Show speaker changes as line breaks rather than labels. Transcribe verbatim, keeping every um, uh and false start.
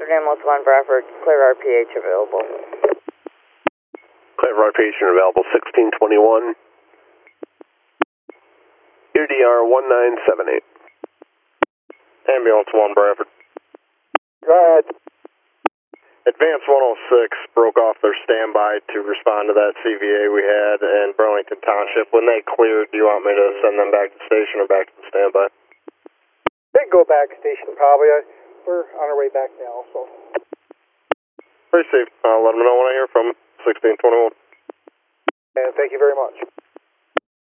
Bradford, ambulance one Bradford, clear R P H available.
Clear R P H available, sixteen twenty-one. U D R one nine seven eight.
Ambulance one Bradford.
Go ahead.
Advance one oh six broke off their standby to respond to that C V A we had in Burlington Township. When they cleared, do you want me to send them back to the station or back to the standby?
They go back to station probably. We're on our way back now, so.
Pretty safe. I'll let them know when I hear from them. sixteen twenty-one.
And thank you very much.